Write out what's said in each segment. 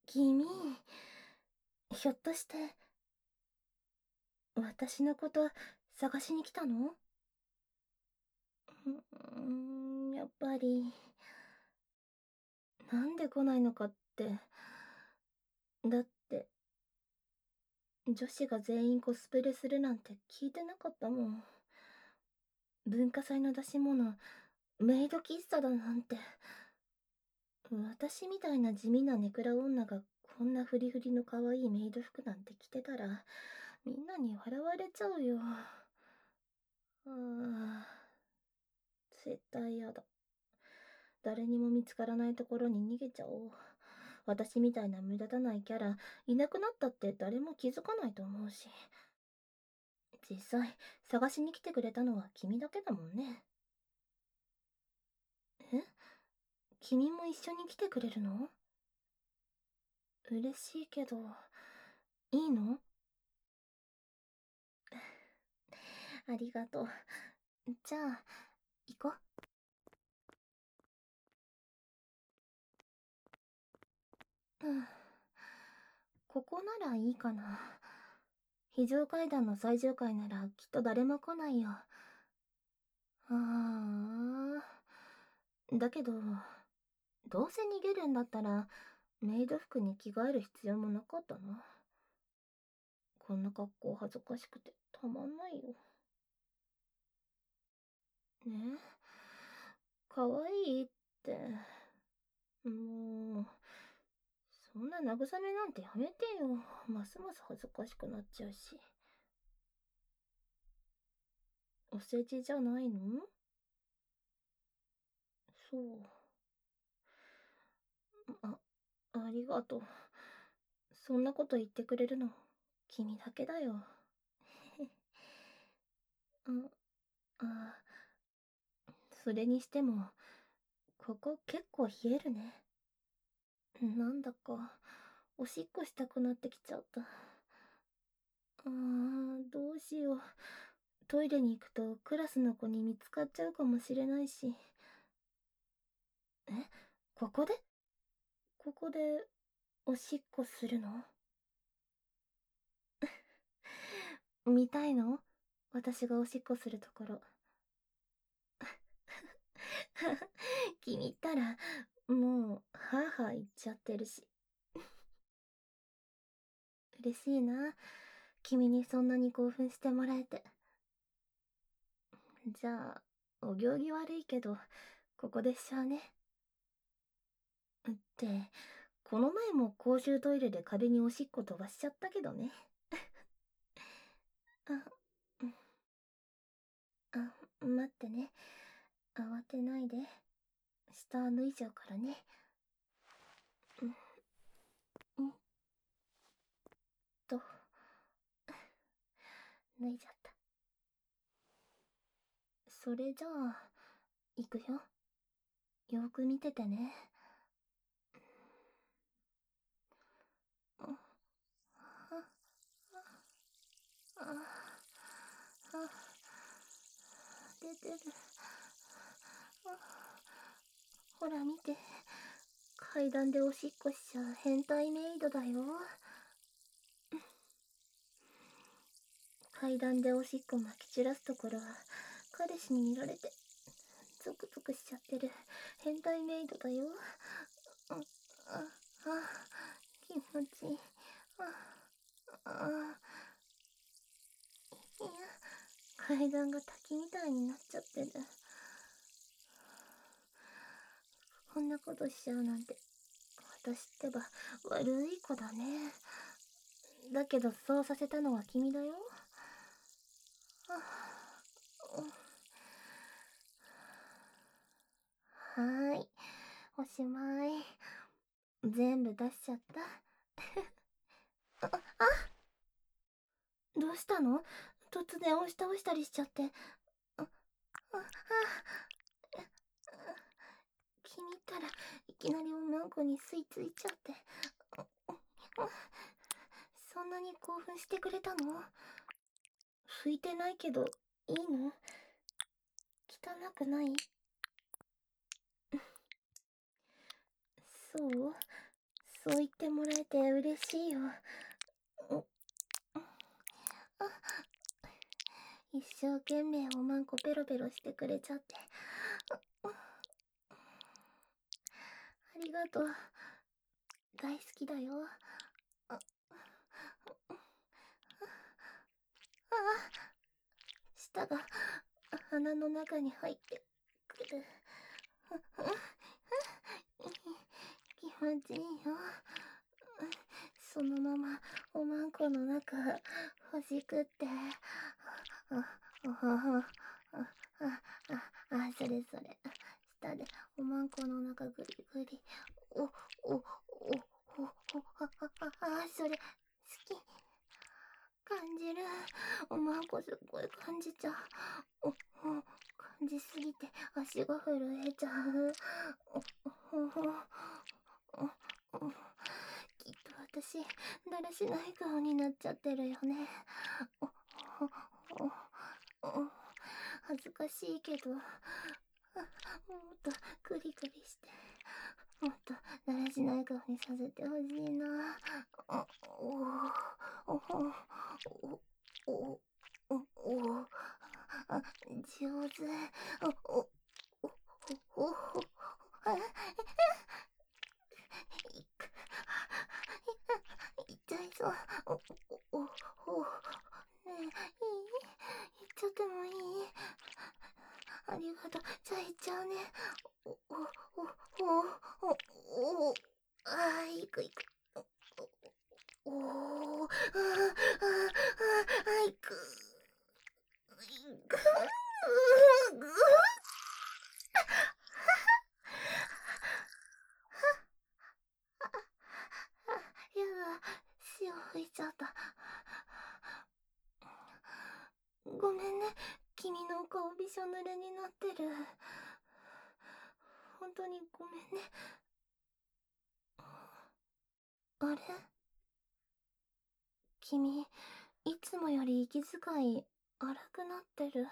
君、ひょっとして、私のこと探しに来たの？やっぱり、なんで来ないのかって。だって、女子が全員コスプレするなんて聞いてなかったもん。文化祭の出し物、メイド喫茶だなんて。私みたいな地味なネクラ女がこんなフリフリの可愛いメイド服なんて着てたら、みんなに笑われちゃうよ。ああ、絶対やだ。誰にも見つからないところに逃げちゃおう。私みたいな目立たないキャラ、いなくなったって誰も気づかないと思うし。実際、探しに来てくれたのは君だけだもんね。え？君も一緒に来てくれるの？嬉しいけど、いいの？ありがとう。じゃあ、行こう。ここならいいかな。非常階段の最上階ならきっと誰も来ないよ。ああ。だけど、どうせ逃げるんだったら、メイド服に着替える必要もなかったな。こんな格好恥ずかしくてたまんないよ。ね、かわいいって。もう、そんな慰めなんてやめてよ。ますます恥ずかしくなっちゃうし。お世辞じゃないの？そう。あ、ありがとう。そんなこと言ってくれるの、君だけだよ。あ、あ、それにしても、ここ結構冷えるね。なんだか、おしっこしたくなってきちゃった。どうしよう。トイレに行くとクラスの子に見つかっちゃうかもしれないし。え、ここで？ここで、おしっこするの？見たいの？私がおしっこするところ。君ったら、もう、はぁはぁ言っちゃってるし。嬉しいな。君にそんなに興奮してもらえて。じゃあ、お行儀悪いけど、ここでしちゃうね。って、この前も公衆トイレで壁におしっこ飛ばしちゃったけどね。あ、うん、待ってね。慌てないで。下脱いじゃうからね。うん、うんと、脱いじゃった。それじゃあ、行くよ。よーく見ててね。あ、あ、あ、あ、出てる。ほら見て。階段でおしっこしちゃう変態メイドだよ。階段でおしっこまき散らすところは、彼氏に見られて、ゾクゾクしちゃってる変態メイドだよ。あ、あ、気持ちいい。いや、階段が滝みたいになっちゃってる。こんなことしちゃうなんて、私ってば悪い子だね。だけどそうさせたのは君だよ。はーい、おしまい。全部出しちゃった。どうしたの？突然押し倒したりしちゃって。あ、あ、君ったらいきなり女の子に吸い付いちゃって。そんなに興奮してくれたの？拭いてないけど、いいの？汚くない？そう？ そう言ってもらえて嬉しいよ。一生懸命おまんこペロペロしてくれちゃって。ありがとう。大好きだよ。あ、舌が鼻の中に入ってくる。気持ちいいよ。そのままおまんこの中ほじくって。それそれ。舌でおまんこの中ぐりぐり。それ好き。感じる。おまんこすっごい感じちゃう。感じすぎて足が震えちゃう。きっと私、だらしない顔になっちゃってるよね。恥ずかしいけど、もっとクリクリして、もっとだらしない顔にさせてほしいな。上手。痛いぞ。ねえ、いい？行っちゃってもいい？ありがとう。じゃあ行っちゃうね。行く行く。行く。行く。やだ、潮吹いちゃった。ごめんね、君のお顔びしょ濡れになってる。本当にごめんね。あれ？君、いつもより息遣い荒くなってる。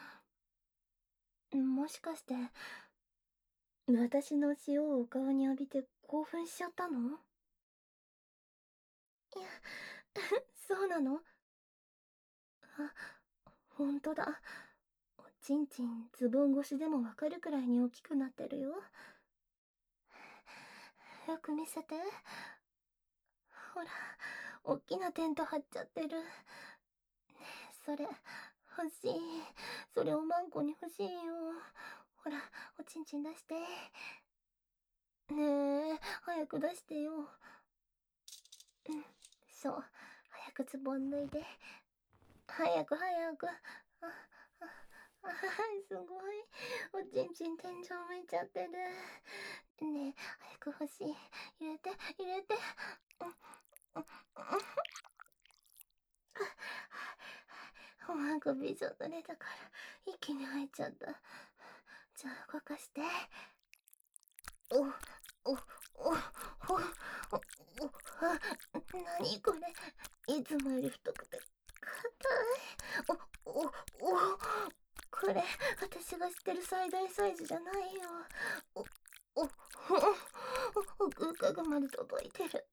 もしかして、私の塩をお顔に浴びて興奮しちゃったの？いや、そうなの？ほんとだ。おちんちんズボン越しでもわかるくらいに大きくなってるよ。よく見せて。ほら、おっきなテント張っちゃってる。ねえ、それ、欲しい。それおまんこに欲しいよ。ほら、おちんちん出して。ねえ、早く出してよ。そう、早くズボン脱いで。早く早く。すごい。おちんちん天井向いちゃってる。ねえ、早く欲しい。入れて、入れて。おまんこびしょ濡れだから、一気に入っちゃった。じゃあ動かして。お、お、お、お、なにこれ。いつもより太くて、硬い。これ、私が知ってる最大サイズじゃないよ。奥深くまで届いてる。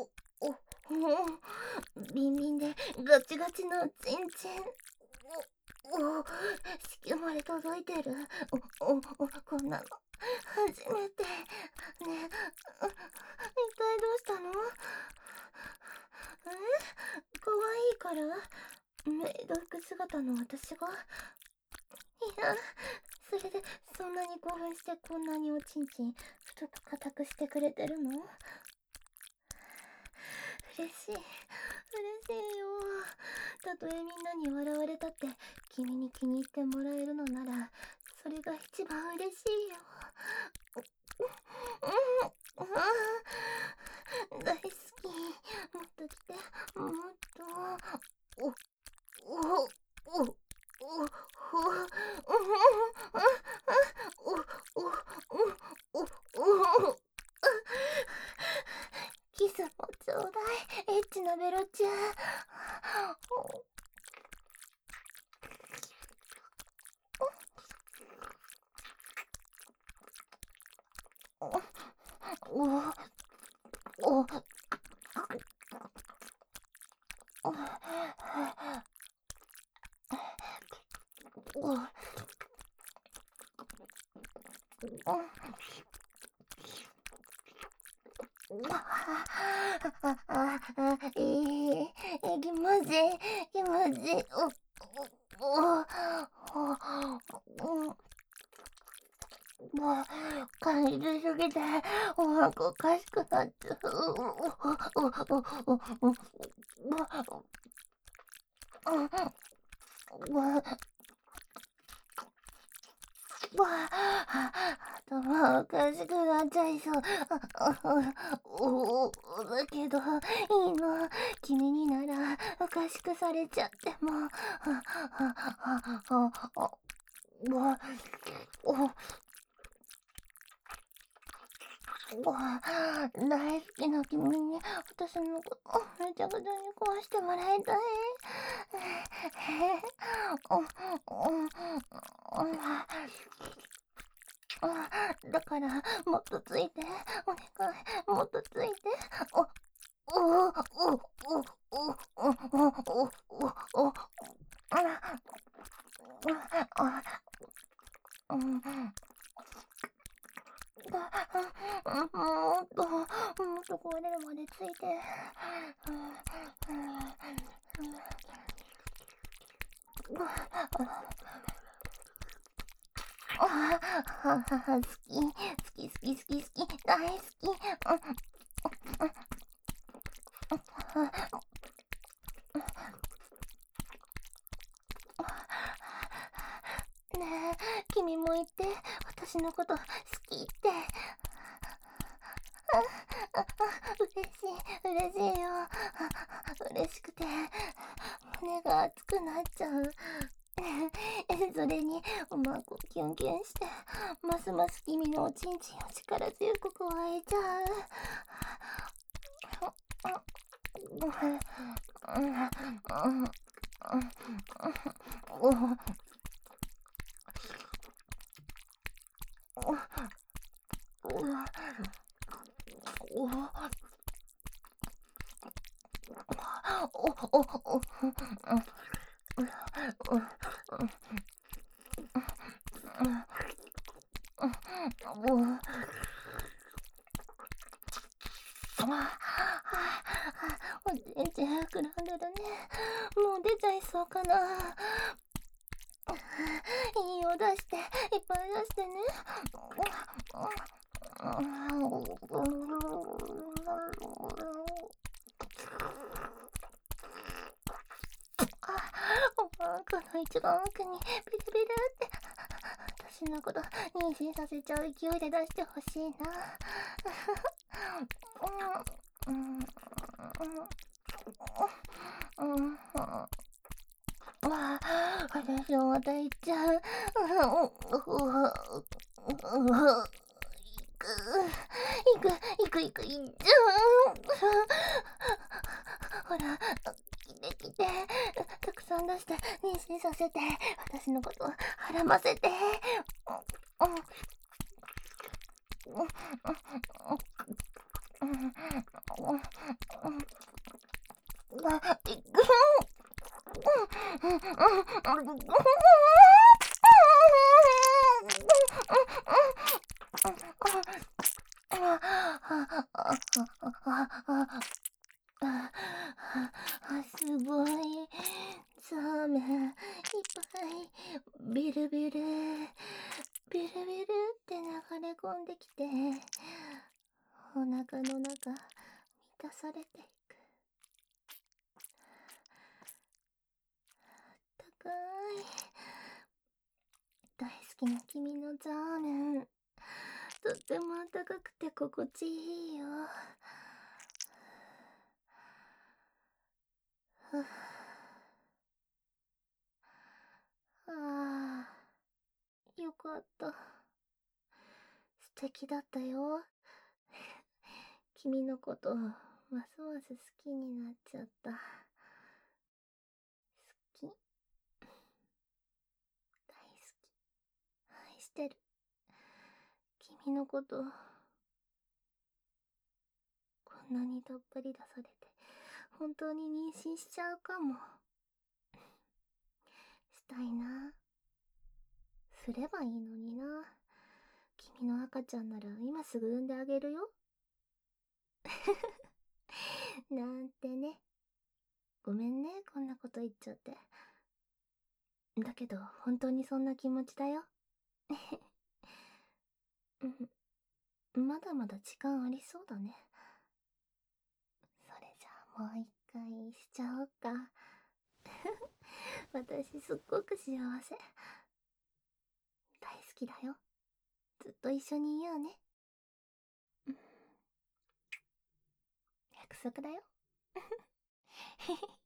ビンビンでガチガチのチンチン。子宮まで届いてる。こんなの初めて。ねえ、一体どうしたの？可愛いから？メイド服姿の私が？いや、それでそんなに興奮してこんなにおちんちん太く硬くしてくれてるの？嬉しい。嬉しいよ。たとえみんなに笑われたって君に気に入ってもらえるのならそれが一番嬉しいよ。大好き。もっと来て。もっと。キスもちょうだい。エッチなベロチュー。 お、お、気まずい、気まずい、感じすぎて、お腹おかしくなっちゃう。頭おかしくなっちゃいそう。だけど、いいの。君になら、おかしくされちゃっても。大好きな君に、私のことめちゃくちゃに壊してもらいたい。だから、もっとついて。お願い、もっとついて。お、お、お、お、お、お、お、お、お、もっと壊れるまでついて。好き、好き、好き、好き、大好き。ねえ、君も言って、私のこと好きって。嬉しいよ。嬉しくて、胸が熱くなっちゃう。それに、うまくキュンキュンして、ますます君のおちんちんを力強く加えちゃう。おちんちん膨らんでるね。もう出ちゃいそうかな。いいよ、出して。いっぱい出してね。お腹の一番奥にビルビルって。私のこと妊娠させちゃう勢いで出してほしいな。私もまた行っちゃう。行く、行っちゃう。ほら、来て。たくさん出して、妊娠させて。私のこと孕ませて。すごい。ザーメンいっぱい。ビルビル。ビルビルって流れ込んできて、お腹の中満たされていく。高い。大好きな君のザーメン。とっても暖かくて心地いいよ。ああ、よかった。素敵だったよ。君のこと、ますます好きになっちゃった。好き。大好き。愛してる。君のこと、こんなにどっぷり出されて、本当に妊娠しちゃうかも。したいな。すればいいのにな。君の赤ちゃんなら今すぐ産んであげるよ。なんてね。ごめんね、こんなこと言っちゃって。だけど、本当にそんな気持ちだよ。うん、まだまだ時間ありそうだね。それじゃあもう一回しちゃおうか。私すっごく幸せ。大好きだよ。ずっと一緒にいようね。約束だよ。